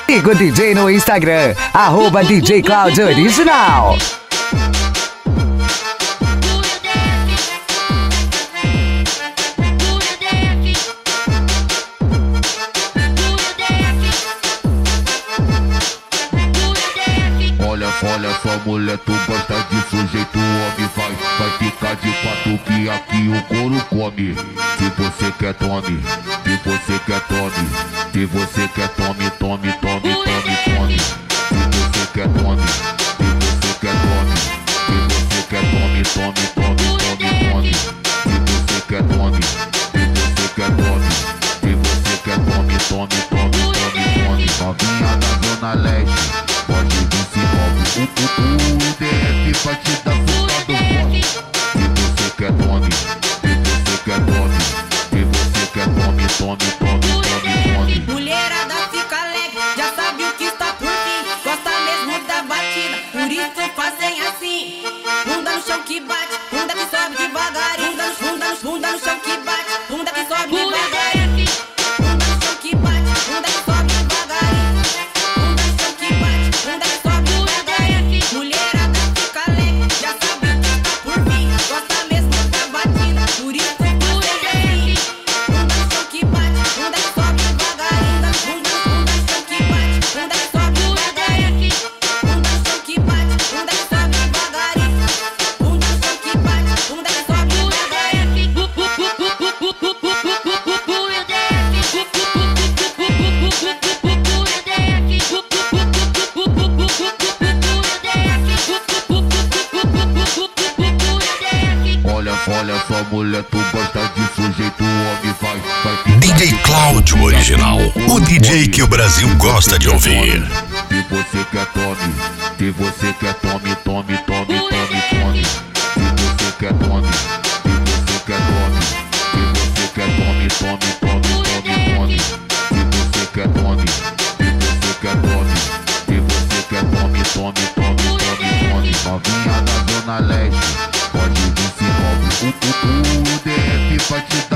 Siga o DJ no Instagram, @DJ Cláudio Original. Olha só, mulher, tu gosta disso, jeito homem vai ficar de quatro que aqui o couro come. Se você quer tome, se você quer tome, se você quer tome, tome, tome, tome, tome. Se você quer tome, se você quer tome, se você quer tome, tome, tome, tome, tome. Se você quer tome, se você quer tome, se você quer tome, tome, tome, tome, tome. Novinha da Zona Leste, pode vir se envolve. O DF vai te dar socado forte. Se você quer tome, se você quer tome, se você quer tome, tome, tome, tome, tome. Mulherada fica alegre, já sabe o que está por vir. Gosta mesmo da batida, por isso fazem assim. Bunda no chão que bate, bunda que sobe devagarinho. Bunda no chão que bate, bunda que sobe devagarinho. Bunda no chão que bate, bunda que sobe devagarinho. Bunda no chão que bate, bunda que sobe devagarinho. Mulherada fica alegre, já sabe o que está por vir. Gosta mesmo da batida, por isso fazem assim. Bunda no chão que bate, bunda que sobe devagarinho. Bunda no chão que bate, bunda que sobe devagarinho. Bunda no chão que bate, bunda que sobe devagarinho. Bunda no chão que bate, bunda que sobe devagarinho. Olha só, mulher, tu gosta disso, jeito homem vai ficar. DJ Cláudio Original, o DJ que o Brasil gosta de ouvir. Se você quer tome, se você quer tome, tome, tome, tome, tome. Se você quer tome, se você quer tome, se você quer tome, tome, tome, tome, tome. Se você quer tome, se você quer tome, se você quer tome, tome, tome, tome, tome. Novinha da Zona Leste, pode vir se envolve. O DF vai te